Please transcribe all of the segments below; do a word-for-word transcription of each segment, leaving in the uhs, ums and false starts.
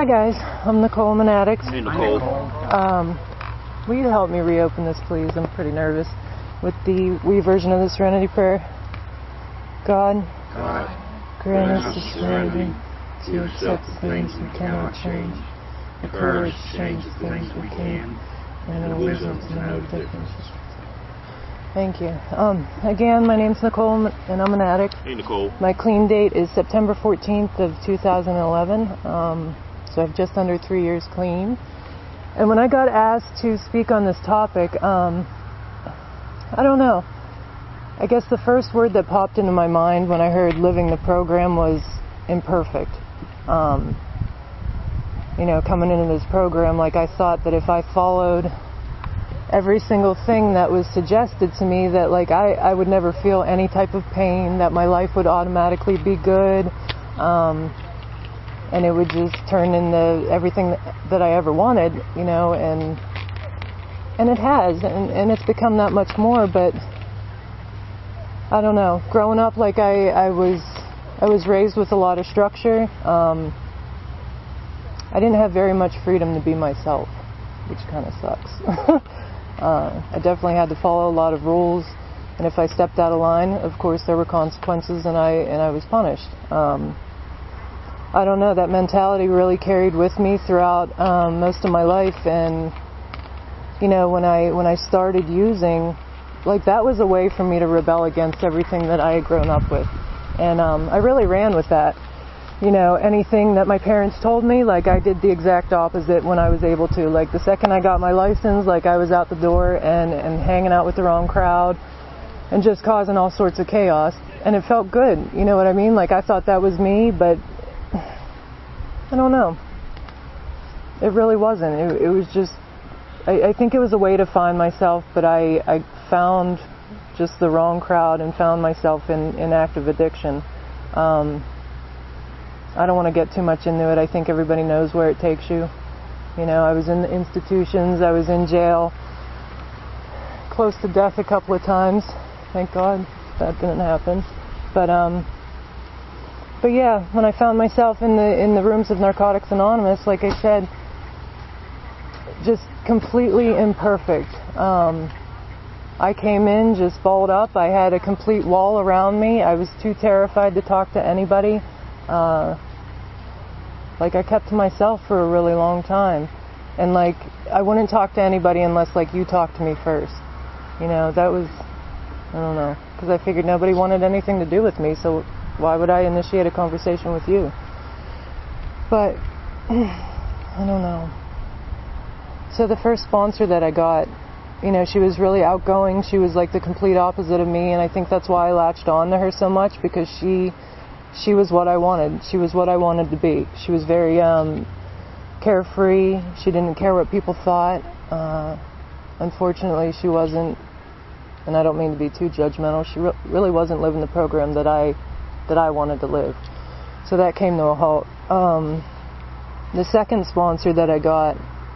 Hi guys, I'm Nicole, I'm an addict. Hey Nicole. Um, will you help me reopen this please? I'm pretty nervous. With the wee version of the Serenity Prayer. God, God, grant us the serenity to accept the things we cannot change, the courage to change the things we can, and the wisdom to know the difference. Thank you. Um, again, my name's Nicole, and I'm an addict. Hey Nicole. My clean date is September fourteenth of two thousand eleven. Um, so I've just under three years clean. And when I got asked to speak on this topic, um, I don't know. I guess the first word that popped into my mind when I heard living the program was imperfect. Um, you know, coming into this program, like I thought that if I followed every single thing that was suggested to me, that like I, I would never feel any type of pain, that my life would automatically be good, um, and it would just turn into everything that, that I ever wanted, you know, and and it has, and, and it's become that much more. But I don't know, growing up, like I, I was I was raised with a lot of structure. um, I didn't have very much freedom to be myself, which kind of sucks. uh, I definitely had to follow a lot of rules, and if I stepped out of line, of course there were consequences, and I and I was punished. um, I don't know, that mentality really carried with me throughout um, most of my life. And you know, when I when I started using, like that was a way for me to rebel against everything that I had grown up with. And um, I really ran with that. You know, anything that my parents told me, like I did the exact opposite when I was able to. Like the second I got my license, like I was out the door and, and hanging out with the wrong crowd and just causing all sorts of chaos. And it felt good, you know what I mean? Like I thought that was me, but I don't know. It really wasn't. It, it was just, I, I think it was a way to find myself, but I, I found just the wrong crowd and found myself in, in active addiction. Um, I don't want to get too much into it. I think everybody knows where it takes you. You know, I was in the institutions, I was in jail, close to death a couple of times. Thank God that didn't happen. But um, but yeah, when I found myself in the in the rooms of Narcotics Anonymous, like I said, just completely imperfect. Um, I came in just balled up. I had a complete wall around me. I was too terrified to talk to anybody. Uh, like I kept to myself for a really long time, and like I wouldn't talk to anybody unless like you talked to me first. You know, that was, I don't know, because I figured nobody wanted anything to do with me, so why would I initiate a conversation with you? But I don't know. So the first sponsor that I got, you know, she was really outgoing. She was like the complete opposite of me, and I think that's why I latched on to her so much, because she she was what I wanted. She was what I wanted to be. She was very um, carefree. She didn't care what people thought. Uh, unfortunately, she wasn't, and I don't mean to be too judgmental, she re- really wasn't living the program that I that I wanted to live. So that came to a halt. Um, the second sponsor that I got,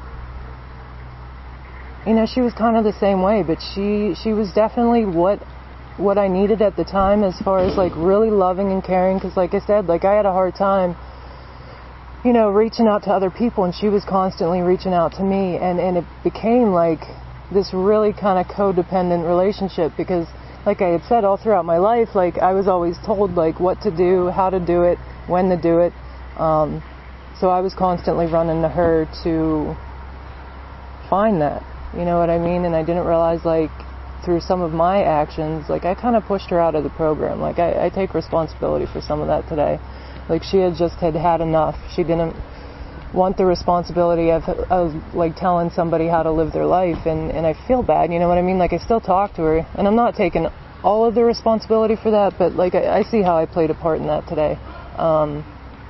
you know, she was kind of the same way, but she she was definitely what what I needed at the time, as far as like really loving and caring, because like I said, like I had a hard time, you know, reaching out to other people, and she was constantly reaching out to me, and and it became like this really kind of codependent relationship, because like I had said, all throughout my life, like I was always told like what to do, how to do it, when to do it. Um, so I was constantly running to her to find that, you know what I mean? And I didn't realize, like, through some of my actions, like I kind of pushed her out of the program. Like I, I take responsibility for some of that today. Like she had just had had enough. She didn't want the responsibility of, of like telling somebody how to live their life, and, and I feel bad, you know what I mean? Like I still talk to her, and I'm not taking all of the responsibility for that, but like I, I see how I played a part in that today. Um,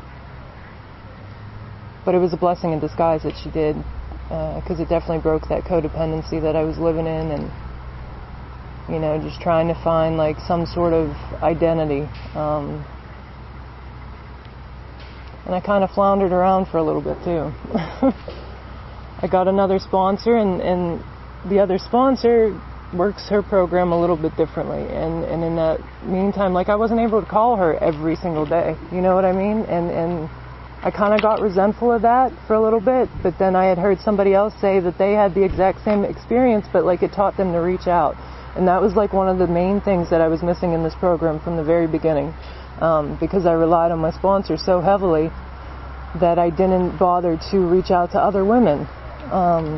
but it was a blessing in disguise that she did, because uh, it definitely broke that codependency that I was living in, and you know, just trying to find like some sort of identity. Um, and I kind of floundered around for a little bit too. I got another sponsor, and, and the other sponsor works her program a little bit differently. And, and in that meantime, like I wasn't able to call her every single day. You know what I mean? And, and I kind of got resentful of that for a little bit, but then I had heard somebody else say that they had the exact same experience, but like it taught them to reach out. And that was like one of the main things that I was missing in this program from the very beginning, um, because I relied on my sponsor so heavily that I didn't bother to reach out to other women. Um,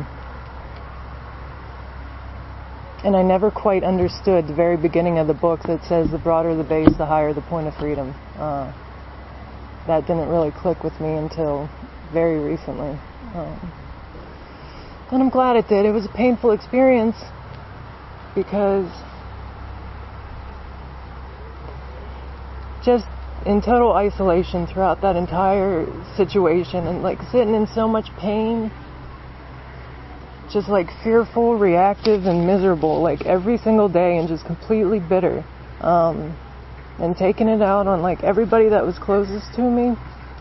and I never quite understood the very beginning of the book that says the broader the base, the higher the point of freedom. Uh, that didn't really click with me until very recently. Um, and I'm glad it did. It was a painful experience because just in total isolation throughout that entire situation and like sitting in so much pain, just like fearful, reactive, and miserable like every single day, and just completely bitter, um, and taking it out on like everybody that was closest to me.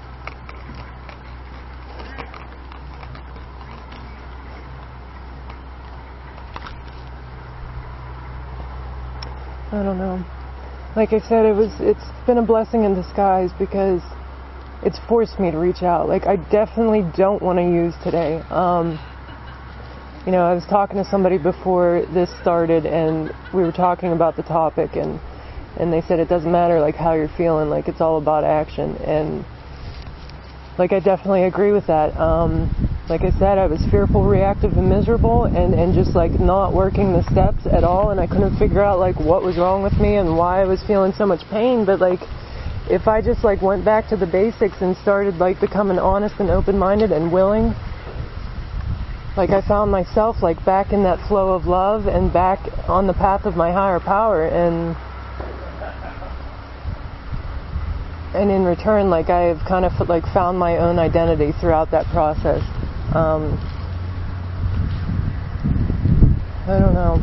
I don't know. Like I said, it was, it's been a blessing in disguise because it's forced me to reach out. Like I definitely don't want to use today. Um, you know, I was talking to somebody before this started and we were talking about the topic, and, and they said it doesn't matter like how you're feeling, like it's all about action. And like I definitely agree with that. Um, like I said, I was fearful, reactive, and miserable, and, and just like not working the steps at all, and I couldn't figure out like what was wrong with me and why I was feeling so much pain. But like if I just like went back to the basics and started like becoming honest and open-minded and willing, like I found myself like back in that flow of love and back on the path of my higher power. And and in return, like I've kind of like found my own identity throughout that process. Um, I don't know.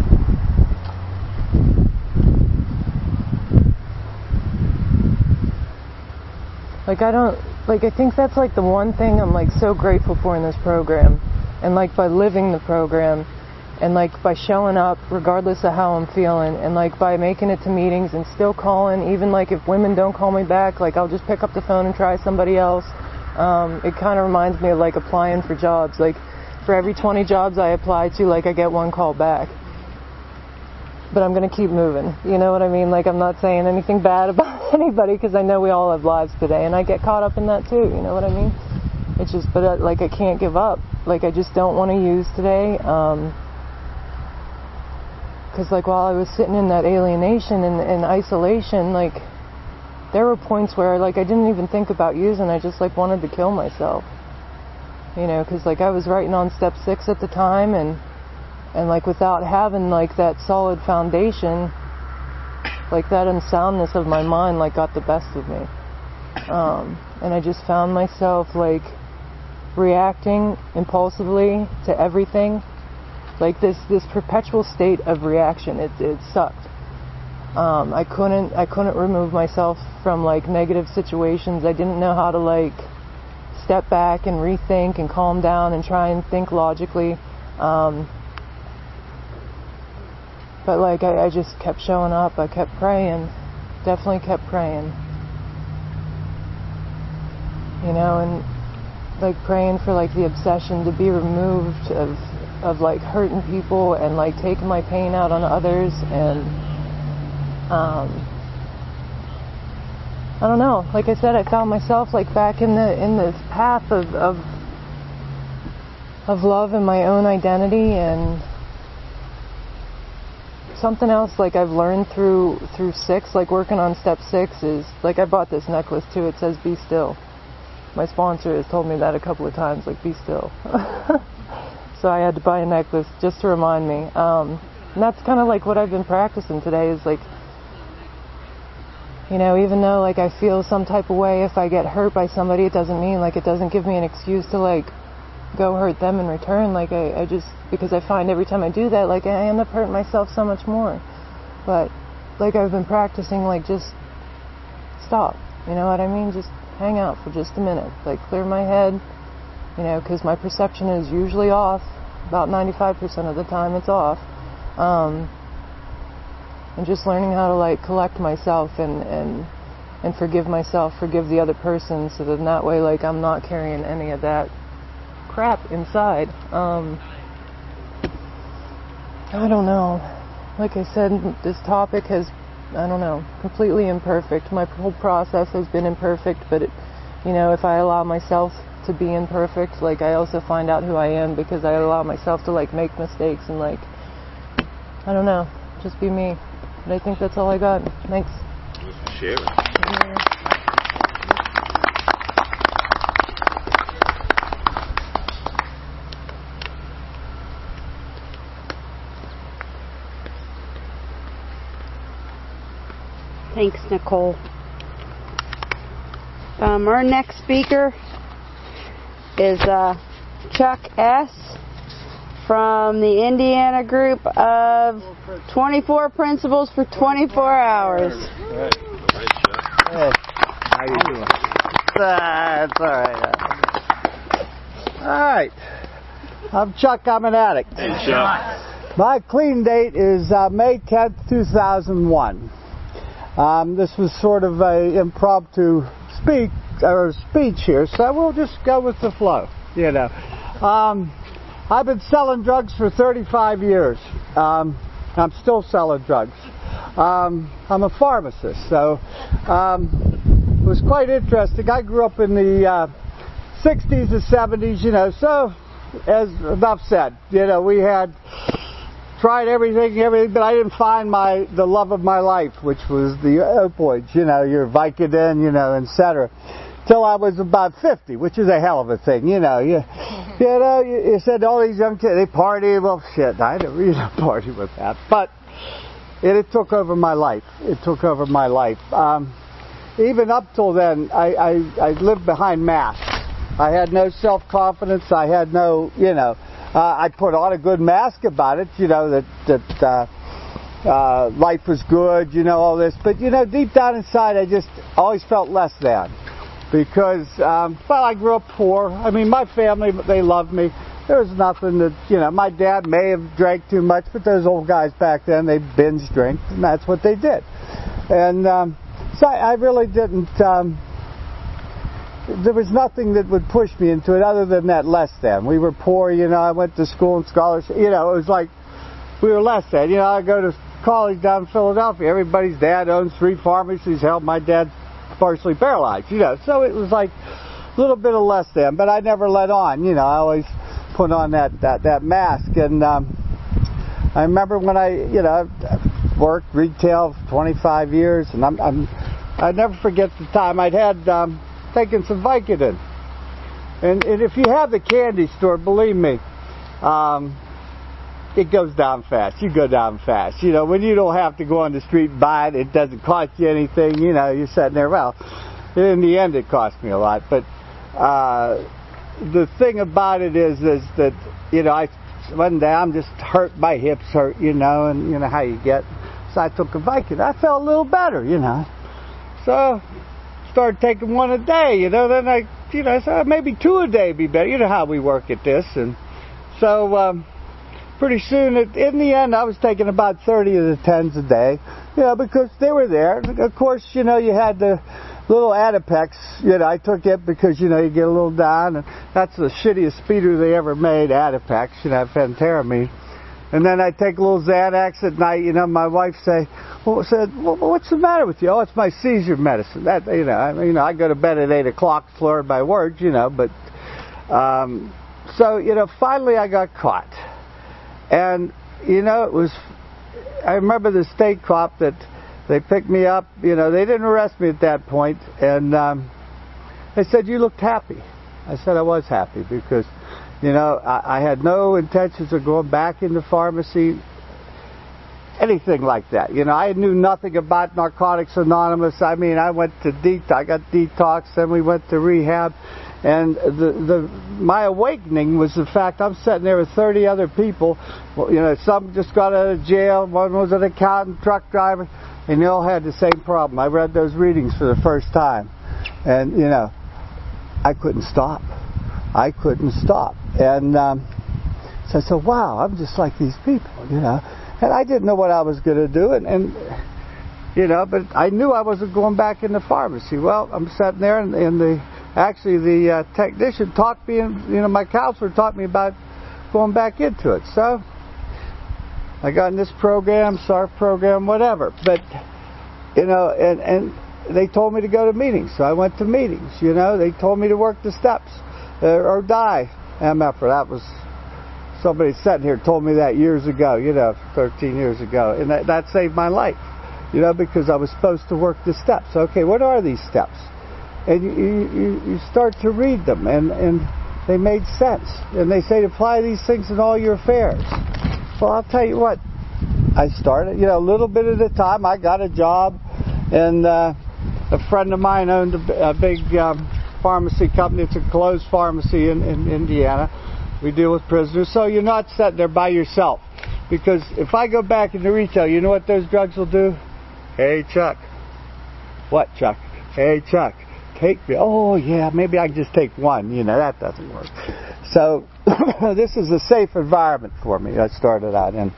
Like I don't, like I think that's like the one thing I'm like so grateful for in this program. And like by living the program, and like by showing up regardless of how I'm feeling, and like by making it to meetings and still calling, even like if women don't call me back, like I'll just pick up the phone and try somebody else. Um, it kind of reminds me of like applying for jobs. Like for every twenty jobs I apply to, like I get one call back. But I'm going to keep moving. You know what I mean? Like I'm not saying anything bad about anybody because I know we all have lives today, and I get caught up in that too. You know what I mean? It's just, but uh, like I can't give up. Like I just don't want to use today. Um, Because like while I was sitting in that alienation and, and isolation, like there were points where like I didn't even think about using. I just like wanted to kill myself, you know, because like I was writing on step six at the time, and and like without having like that solid foundation, like that unsoundness of my mind like got the best of me, um, and I just found myself like reacting impulsively to everything. Like this, this perpetual state of reaction, it, it sucked. Um, I couldn't, I couldn't remove myself from like negative situations. I didn't know how to like step back and rethink and calm down and try and think logically. Um, but like I, I just kept showing up. I kept praying, definitely kept praying. You know, and like praying for like the obsession to be removed of. of like hurting people and like taking my pain out on others, and um, I don't know. Like I said, I found myself like back in the in this path of of, of love and my own identity. And something else like I've learned through through six, like working on step six, is like I bought this necklace too. It says "Be still." My sponsor has told me that a couple of times, like "Be still." So I had to buy a necklace just to remind me. Um, and that's kind of like what I've been practicing today, is like, you know, even though like I feel some type of way if I get hurt by somebody, it doesn't mean like it doesn't give me an excuse to like go hurt them in return. Like I, I just, because I find every time I do that, like I end up hurting myself so much more. But like I've been practicing like just stop, you know what I mean? Just hang out for just a minute, like clear my head. You know, because my perception is usually off. About ninety-five percent of the time it's off. Um, and just learning how to like collect myself and, and and forgive myself, forgive the other person, so that in that way, like, I'm not carrying any of that crap inside. Um, I don't know. Like I said, this topic has, I don't know, completely imperfect. My whole process has been imperfect, but it, you know, if I allow myself to be imperfect, like, I also find out who I am, because I allow myself to, like, make mistakes and, like, I don't know, just be me. But I think that's all I got. Thanks. Share it. Yeah. Thanks, Nicole. Um, our next speaker is uh, Chuck S. from the Indiana group of twenty-four Principles for twenty-four Hours. All right. Hey, how you doing? That's all right. All right. I'm Chuck. I'm an addict. Hey, Chuck. My clean date is uh, May tenth, two thousand one. Um, this was sort of a impromptu speak or speech here, so we'll just go with the flow. You know, um, I've been selling drugs for thirty-five years. Um, I'm still selling drugs. Um, I'm a pharmacist, so um, it was quite interesting. I grew up in the uh, sixties and seventies, you know, so as enough said, you know, we had tried everything, everything, but I didn't find my the love of my life, which was the opioids, you know, your Vicodin, you know, et cetera. Till I was about fifty, which is a hell of a thing, you know. You, you know, you, you said all these young kids, they party, well, shit, I didn't really party with that. But it, it took over my life. It took over my life. Um, even up till then, I, I, I lived behind masks. I had no self-confidence. I had no, you know, uh, I put on a good mask about it, you know, that, that uh, uh, life was good, you know, all this. But, you know, deep down inside, I just always felt less than. Because, um, well, I grew up poor. I mean, my family, they loved me. There was nothing that, you know, my dad may have drank too much, but those old guys back then, they binge drink, and that's what they did. And um, so I, I really didn't, um, there was nothing that would push me into it other than that less than. We were poor, you know, I went to school and scholarship, you know, it was like we were less than. You know, I go to college down in Philadelphia. Everybody's dad owns three pharmacies. Hell, my dad's partially paralyzed, you know, so it was like a little bit of less than, but I never let on, you know, I always put on that, that, that mask, and um, I remember when I, you know, worked retail for twenty-five years, and I'm, I'm, I never forget the time I'd had um, taken some Vicodin, and, and if you have the candy store, believe me, um, it goes down fast. You go down fast. You know, when you don't have to go on the street and buy it, it doesn't cost you anything. You know, you're sitting there. Well, in the end, it cost me a lot. But uh, the thing about it is, is that, you know, I one day I'm just hurt. My hips hurt, you know, and you know how you get. So I took a Vicodin. I felt a little better, you know. So started taking one a day, you know. Then I, you know, so maybe two a day would be better. You know how we work at this, and so. Um, Pretty soon, in the end, I was taking about thirty of the tens a day, you know, because they were there. Of course, you know, you had the little Adipex, you know, I took it because, you know, you get a little down, and that's the shittiest speeder they ever made, Adipex, you know, phentermine. And then I take a little Xanax at night, you know, my wife say, well, said, well, what's the matter with you? Oh, it's my seizure medicine. That, you know, I mean, you know, I go to bed at eight o'clock, slurred by words, you know, but, um, so, you know, finally I got caught. And, you know, it was, I remember the state cop that they picked me up, you know, they didn't arrest me at that point, and um, they said, you looked happy. I said I was happy because, you know, I, I had no intentions of going back into pharmacy, anything like that. You know, I knew nothing about Narcotics Anonymous. I mean, I went to detox, I got detox, then we went to rehab. And the, the, my awakening was the fact I'm sitting there with thirty other people. Well, you know, some just got out of jail. One was an accountant, truck driver, and they all had the same problem. I read those readings for the first time, and you know, I couldn't stop. I couldn't stop. And um, so I said, "Wow, I'm just like these people," you know. And I didn't know what I was going to do. And, and you know, but I knew I wasn't going back in the pharmacy. Well, I'm sitting there, and, and the actually the uh, technician talked me, and you know, my counselor taught me about going back into it. So I got in this program, S A R F program, whatever. But you know, and and they told me to go to meetings, so I went to meetings. You know, they told me to work the steps uh, or die. M F R. That was somebody sitting here told me that years ago. You know, thirteen years ago, and that, that saved my life. You know, because I was supposed to work the steps. Okay, what are these steps? And you you, you start to read them, and and they made sense. And they say to apply these things in all your affairs. Well, I'll tell you what. I started, you know, a little bit at a time. I got a job, and uh, a friend of mine owned a, a big um, pharmacy company. It's a closed pharmacy in, in Indiana. We deal with prisoners, so you're not sitting there by yourself. Because if I go back into retail, you know what those drugs will do? Hey, Chuck. What, Chuck? Hey, Chuck. Take me. Oh, yeah, maybe I can just take one. You know, that doesn't work. So this is a safe environment for me. I started out in.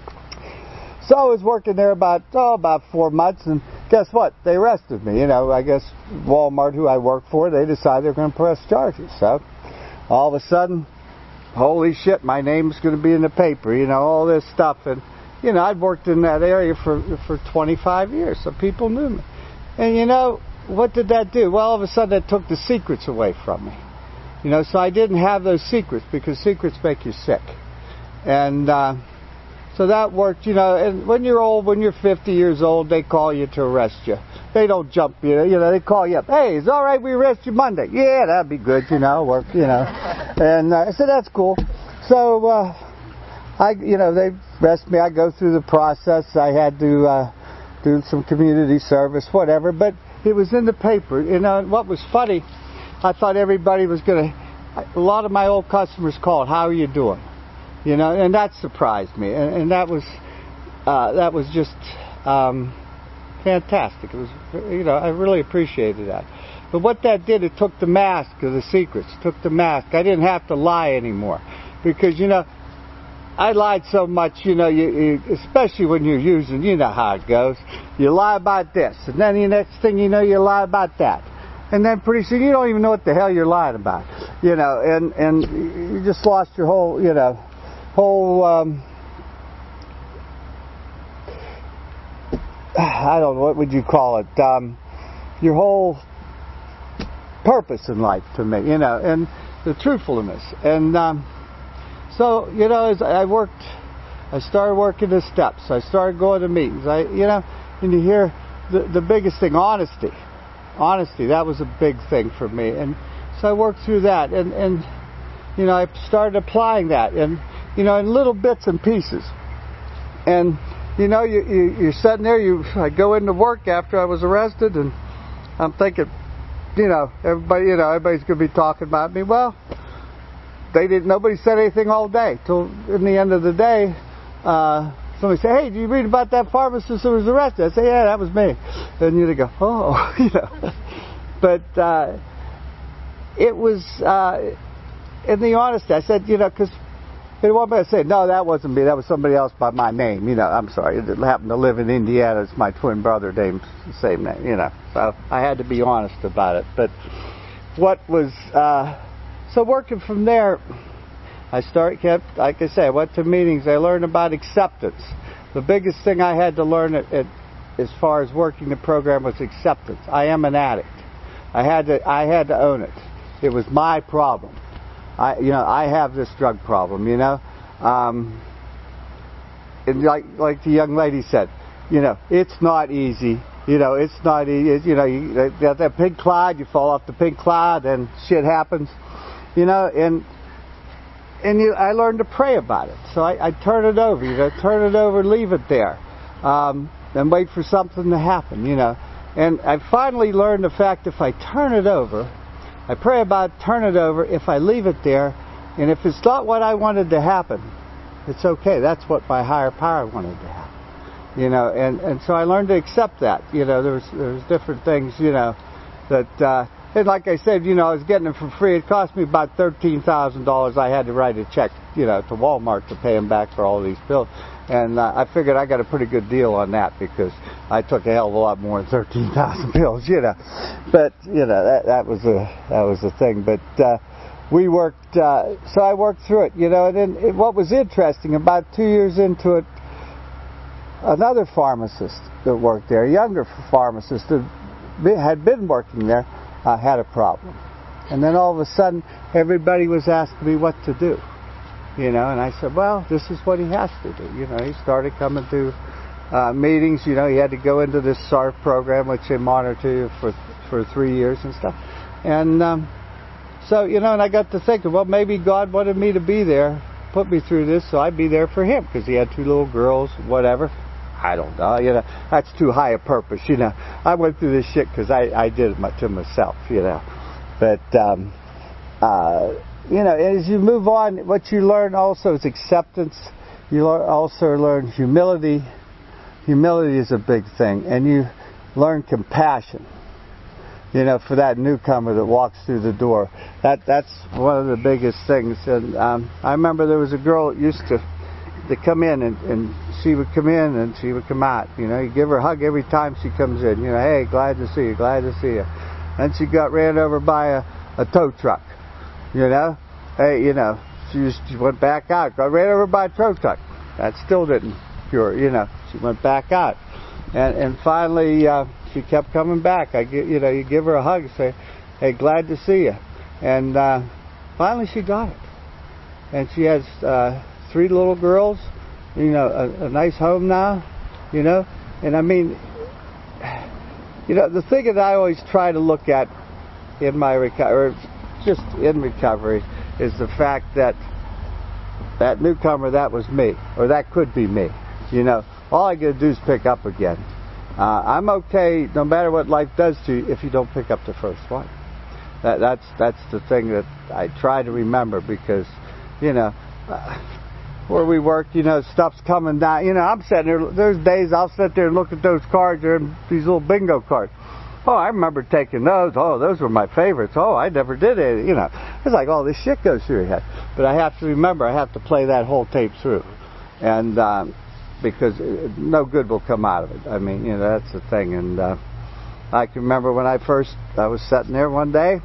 So I was working there about, oh, about four months, and guess what? They arrested me. You know, I guess Walmart, who I work for, they decided they're going to press charges. So all of a sudden, holy shit, my name's going to be in the paper, you know, all this stuff. And, you know, I'd worked in that area for for twenty-five years, so people knew me. And, you know, what did that do? Well, all of a sudden, it took the secrets away from me. You know, so I didn't have those secrets, because secrets make you sick. And uh, so that worked, you know. And when you're old, when you're fifty years old, they call you to arrest you. They don't jump you, you know, they call you up. Hey, it's all right, we arrest you Monday. Yeah, that'd be good, you know, work, you know. And uh, I said, that's cool. So, uh, I, you know, they arrest me. I go through the process. I had to uh, do some community service, whatever. But it was in the paper, you know. And what was funny, I thought everybody was going to, a lot of my old customers called, how are you doing? You know, and that surprised me. And, and that was, uh, that was just... Um, fantastic. It was, you know, I really appreciated that. But what that did, it took the mask of the secrets, took the mask. I didn't have to lie anymore, because, you know, I lied so much, you know, you, you, especially when you're using, you know how it goes. You lie about this, and then the next thing you know, you lie about that. And then pretty soon you don't even know what the hell you're lying about, you know, and, and you just lost your whole, you know, whole, um, I don't know, what would you call it, um, your whole purpose in life to me, you know, and the truthfulness. And um, so, you know, as I worked, I started working the steps. I started going to meetings. I, you know, and you hear the, the biggest thing, honesty. Honesty, that was a big thing for me. And so I worked through that, and, and you know, I started applying that, and, you know, in little bits and pieces. And you know, you, you, you're sitting there, you, I go into work after I was arrested, and I'm thinking, you know, everybody, you know, everybody's going to be talking about me. Well, they didn't, nobody said anything all day. Till in the end of the day, uh, somebody said, hey, did you read about that pharmacist who was arrested? I say, yeah, that was me. And you go, oh, you know. But uh, it was, uh, in the honesty, I said, you know, because they want me to say, no, that wasn't me. That was somebody else by my name. You know, I'm sorry. It happened to live in Indiana. It's my twin brother named the same name, you know. So I had to be honest about it. But what was, uh, so working from there, I started, kept, like I said, I went to meetings. I learned about acceptance. The biggest thing I had to learn at, at, as far as working the program was acceptance. I am an addict. I had to, I had to own it. It was my problem. I, you know, I have this drug problem, you know. Um, and like like the young lady said, you know, it's not easy. You know, it's not easy. You know, you got that pink cloud, you fall off the pink cloud, and shit happens. You know, and and you, I learned to pray about it. So I, I turn it over, you know, turn it over, leave it there, um, and wait for something to happen, you know. And I finally learned the fact, if I turn it over, I pray about it, turn it over. If I leave it there, and if it's not what I wanted to happen, it's okay. That's what my higher power wanted to happen. You know, and, and so I learned to accept that. You know, there was, there was different things, you know, that uh, and like I said, you know, I was getting them for free. It cost me about thirteen thousand dollars. I had to write a check, you know, to Walmart to pay them back for all these pills. And uh, I figured I got a pretty good deal on that because I took a hell of a lot more than thirteen thousand pills, you know. But, you know, that, that was a, that was the thing. But uh, we worked, uh, so I worked through it, you know. And then it, what was interesting, about two years into it, another pharmacist that worked there, a younger pharmacist that had been working there, uh, had a problem. And then all of a sudden, everybody was asking me what to do. You know, and I said, well, this is what he has to do. You know, he started coming to uh, meetings. You know, he had to go into this S A R F program, which they monitor you for for three years and stuff. And um, so, you know, and I got to thinking, well, maybe God wanted me to be there, put me through this, so I'd be there for him, because he had two little girls, whatever. I don't know, you know, that's too high a purpose, you know. I went through this shit because I, I did it to myself, you know. But, um, uh, you know, as you move on, what you learn also is acceptance. You also learn humility. Humility is a big thing. And you learn compassion, you know, for that newcomer that walks through the door. That That's one of the biggest things. And um, I remember there was a girl that used to, to come in, and, and she would come in and she would come out. You know, you give her a hug every time she comes in. You know, hey, glad to see you, glad to see you. And she got ran over by a, a tow truck. You know, hey, you know, she, just, she went back out, got ran over by a tow truck. That still didn't cure her, you know. She went back out, and and finally uh, she kept coming back. I get, you know, you give her a hug and say, hey, glad to see you, and uh, finally she got it, and she has uh, three little girls, you know, a, a nice home now, you know, and I mean, you know, the thing that I always try to look at in my recovery, just in recovery, is the fact that that newcomer, that was me, or that could be me. You know, all I got to do is pick up again. Uh, I'm okay no matter what life does to you if you don't pick up the first one. That, that's that's the thing that I try to remember, because, you know, uh, where we work, you know, stuff's coming down. You know, I'm sitting there, there's days I'll sit there and look at those cards, they're these little bingo cards. Oh, I remember taking those. Oh, those were my favorites. Oh, I never did it. You know, it's like all this shit goes through your head. But I have to remember, I have to play that whole tape through. And um, because no good will come out of it. I mean, you know, that's the thing. And uh, I can remember when I first, I was sitting there one day,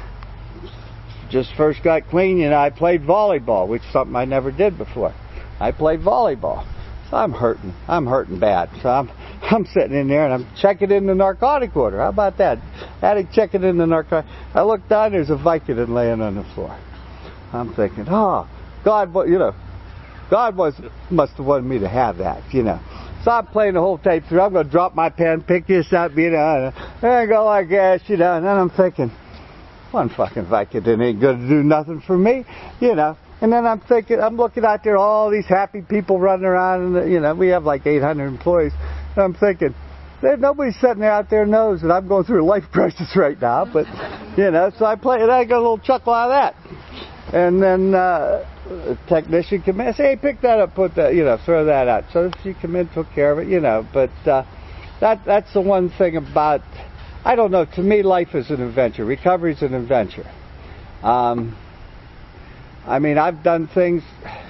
just first got clean, you know, I played volleyball, which is something I never did before. I played volleyball. So I'm hurting. I'm hurting bad. So I'm I'm sitting in there and I'm checking in the narcotic order. How about that? Addict checking in the narcotic. I look down, there's a Vicodin laying on the floor. I'm thinking, oh, God, you know, God was must have wanted me to have that, you know. So I'm playing the whole tape through. I'm going to drop my pen, pick this up, you know, and I go like this, you know. And then I'm thinking, one fucking Vicodin ain't going to do nothing for me, you know. And then I'm thinking, I'm looking out there, all these happy people running around, and, you know, we have like eight hundred employees. And I'm thinking, there's nobody sitting there out there knows that I'm going through a life crisis right now, but, you know, so I play, and I got a little chuckle out of that. And then uh, a technician came in and said, hey, pick that up, put that, you know, throw that out. So she came in, took care of it, you know. But uh, that that's the one thing about, I don't know, to me life is an adventure. Recovery is an adventure. Um, I mean, I've done things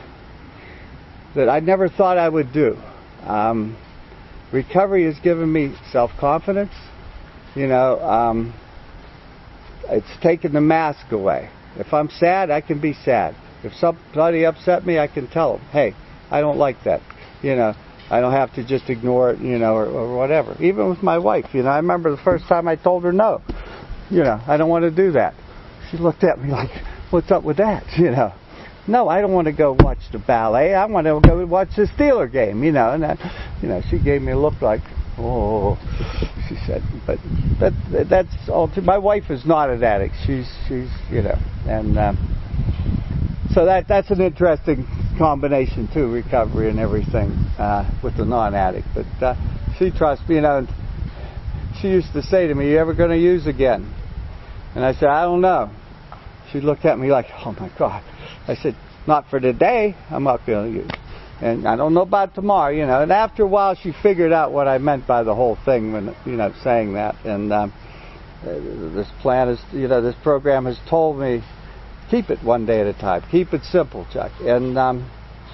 that I never thought I would do. Um, recovery has given me self-confidence. You know, um, it's taken the mask away. If I'm sad, I can be sad. If somebody upset me, I can tell them, hey, I don't like that. You know, I don't have to just ignore it, you know, or, or whatever. Even with my wife, you know, I remember the first time I told her no. You know, I don't want to do that. She looked at me like, what's up with that, you know? No, I don't want to go watch the ballet. I want to go watch the Steeler game, you know. And that, you know, she gave me a look like, oh, she said. But that that's all. Too, my wife is not an addict. She's she's you know, and um, so that that's an interesting combination too, recovery and everything uh, with the non-addict. But uh, she trusts me, you know. And she used to say to me, "You ever going to use again?" And I said, "I don't know." She looked at me like, oh my God. I said, not for today, I'm not going to use. And I don't know about tomorrow, you know. And after a while, she figured out what I meant by the whole thing when, you know, saying that. And um, this plan is, you know, this program has told me, keep it one day at a time. Keep it simple, Chuck. And um,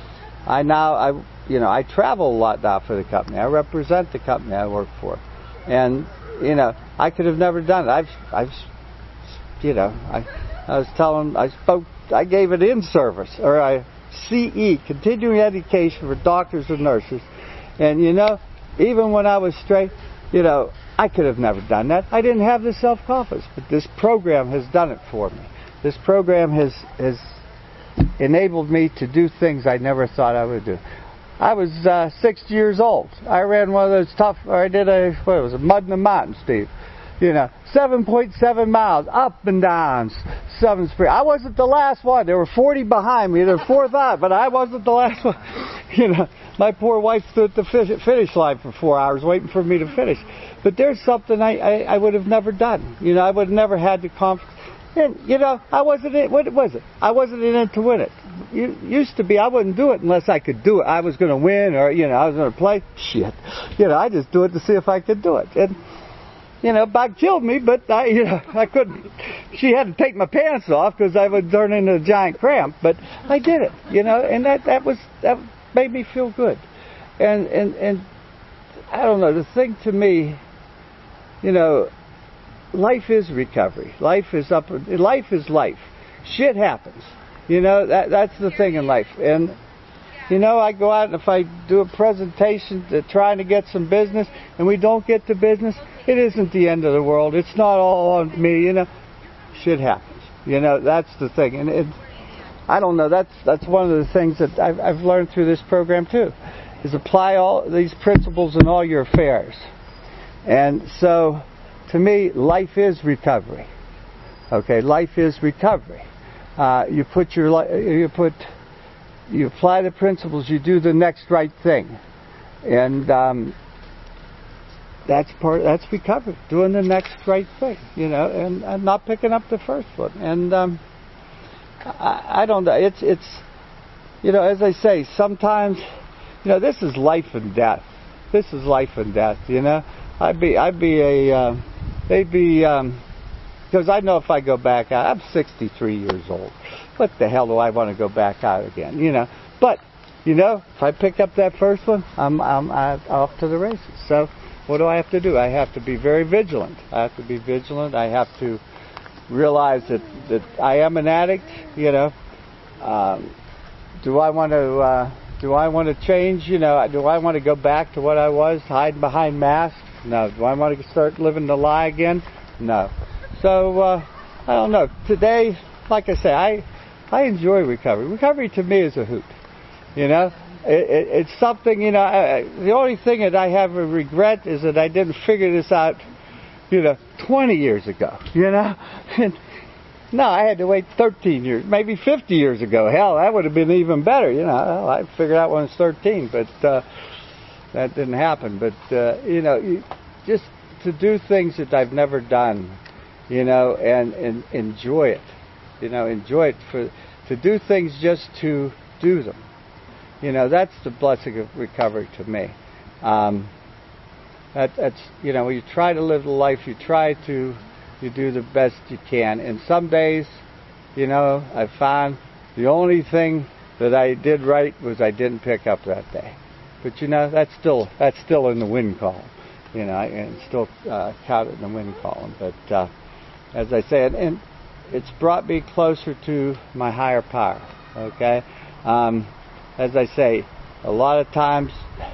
I now, I, you know, I travel a lot now for the company. I represent the company I work for, and you know, I could have never done it. I've, I've, you know, I, I was telling, I spoke, I gave an in-service or a C E, continuing education for doctors and nurses, and you know, even when I was straight, you know, I could have never done that. I didn't have the self-confidence, but this program has done it for me. This program has has enabled me to do things I never thought I would do. I was uh, sixty years old. I ran one of those tough, or I did a, what was it, Mud in the Mountains, Steve. You know, seven point seven miles, up and down, seven sprint. I wasn't the last one. There were forty behind me. There were fourth out, but I wasn't the last one. You know, my poor wife stood at the finish line for four hours waiting for me to finish. But there's something I, I, I would have never done. You know, I would have never had the confidence. And, you know, I wasn't in, what was it? I wasn't in it to win it. It used to be I wouldn't do it unless I could do it. I was going to win, or, you know, I was going to play. Shit. You know, I just do it to see if I could do it. And, you know, Bob killed me, but I, you know, I couldn't. She had to take my pants off because I would turn into a giant cramp. But I did it, you know, and that, that was, that made me feel good. And, and, and I don't know, the thing to me, you know, life is recovery. Life is up. Life is life. Shit happens. You know, that that's the thing in life. And, you know, I go out and if I do a presentation to trying to get some business and we don't get the business, it isn't the end of the world. It's not all on me, you know. Shit happens. You know, that's the thing. And it, I don't know, that's that's one of the things that I've, I've learned through this program too, is apply all these principles in all your affairs. And so, to me, life is recovery. Okay, life is recovery. Uh, you put your you put you apply the principles. You do the next right thing, and um, that's part. That's recovery. Doing the next right thing. You know, and, and not picking up the first one. And um, I, I don't know. It's it's you know, as I say, sometimes you know this is life and death. This is life and death. You know, I'd be I'd be a uh, they'd be. Um, Because I know if I go back out, I'm sixty-three years old. What the hell do I want to go back out again? You know. But, you know, if I pick up that first one, I'm, I'm, I'm off to the races. So what do I have to do? I have to be very vigilant. I have to be vigilant. I have to realize that, that I am an addict. You know. Um, do I want to uh, do I want to change? You know, do I want to go back to what I was, hiding behind masks? No. Do I want to start living the lie again? No. So, uh, I don't know. Today, like I say, I I enjoy recovery. Recovery to me is a hoot. You know, it, it, it's something, you know, I, the only thing that I have a regret is that I didn't figure this out, you know, twenty years ago, you know. And, no, I had to wait thirteen years, maybe fifty years ago. Hell, that would have been even better, you know. I figured out when I was thirteen, but uh, that didn't happen. But, uh, you know, you, just to do things that I've never done, you know, and, and enjoy it, you know, enjoy it for, to do things just to do them. You know, that's the blessing of recovery to me. Um, that, that's, you know, you try to live the life, you try to, you do the best you can. And some days, you know, I found the only thing that I did right was I didn't pick up that day. But, you know, that's still, that's still in the win column. You know, and still uh, counted in the win column. But, uh, as I said, and it's brought me closer to my higher power, okay? Um, as I say, a lot of times,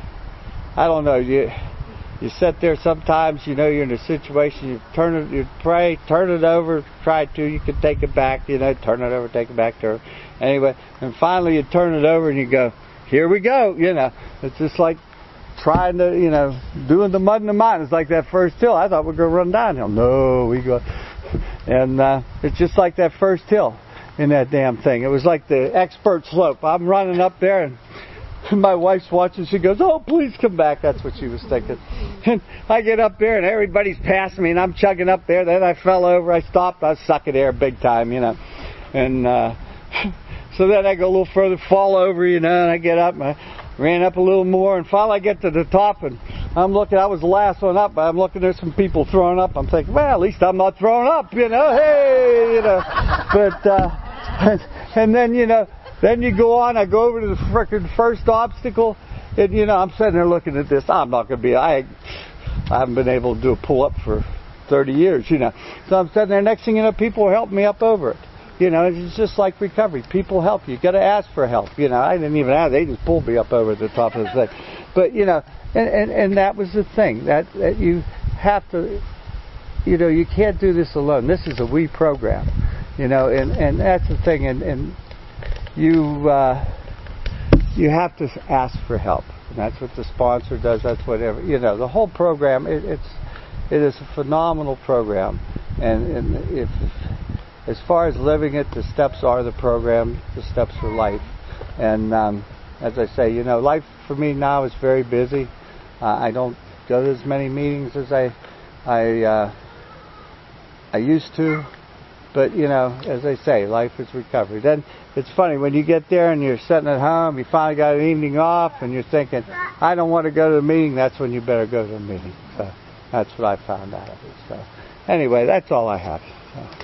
I don't know, you you sit there sometimes, you know, you're in a situation, you turn it, you pray, turn it over, try to, you can take it back, you know, turn it over, take it back to her. Anyway, and finally you turn it over and you go, here we go, you know. It's just like trying to, you know, doing the mud in the mountains like that first hill. I thought we were going to run downhill. No, we go. And uh, it's just like that first hill in that damn thing. It was like the expert slope. I'm running up there, and my wife's watching. She goes, oh, please come back. That's what she was thinking. And I get up there, and everybody's passing me, and I'm chugging up there. Then I fell over. I stopped. I was sucking air big time, you know. And uh, so then I go a little further, fall over, you know, and I get up, and I ran up a little more, and finally I get to the top, and I'm looking, I was the last one up, but I'm looking, there's some people throwing up. I'm thinking, well, at least I'm not throwing up, you know, hey, you know. But, uh, and, and then, you know, then you go on, I go over to the frickin' first obstacle, and, you know, I'm sitting there looking at this. I'm not going to be, I, I haven't been able to do a pull-up for thirty years, you know. So I'm sitting there, next thing you know, people help me up over it. You know, it's just like recovery. People help you. You got to ask for help. You know, I didn't even ask. They just pulled me up over the top of the thing. But, you know, and, and, and that was the thing. That, that you have to, you know, you can't do this alone. This is a we program. You know, and, and that's the thing. And, and you, uh, you have to ask for help. And that's what the sponsor does. That's whatever. You know, the whole program, it, it's, it is a phenomenal program. And, and if... As far as living it, the steps are the program, the steps for life. And um, as I say, you know, life for me now is very busy. Uh, I don't go to as many meetings as I I, uh, I used to. But, you know, as I say, life is recovery. Then it's funny, when you get there and you're sitting at home, you finally got an evening off, and you're thinking, I don't want to go to the meeting, that's when you better go to the meeting. So that's what I found out of it. So anyway, that's all I have. So.